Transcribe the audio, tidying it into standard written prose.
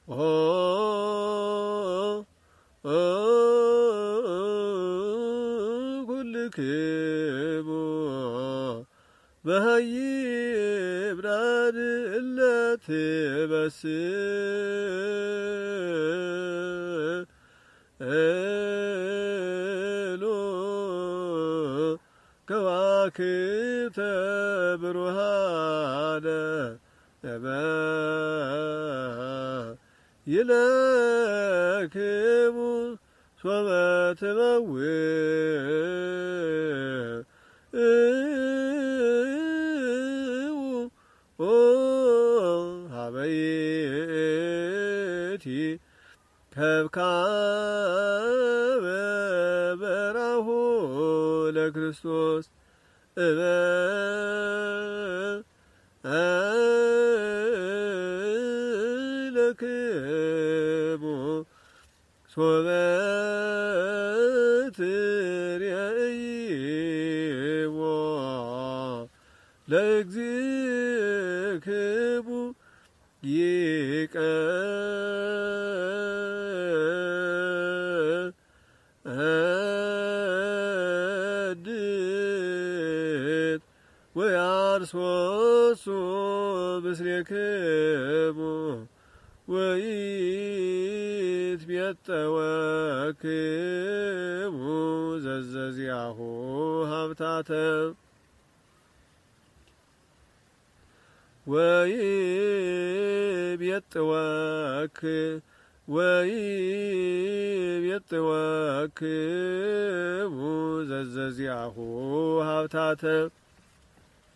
ኩልክሙ በሃይ ብርሃን እለትበስእሉ ከዋክብተ ብሩሃነ ይለክሙ ሶበ ትመውኡ ሀበይቲ ከብካበ በራሁ ለክርስቶስ ለክሙ ሶበ ትሬይዎ ለእግዚእክሙ ይቀድስ ወያርሶሱ ምስሌክሙ ወይትሜጠወክሙ ዘዘዚያሁ ሀብታተ ወይቤጥወክሙ ዘዘዚያሁ ሀብታተ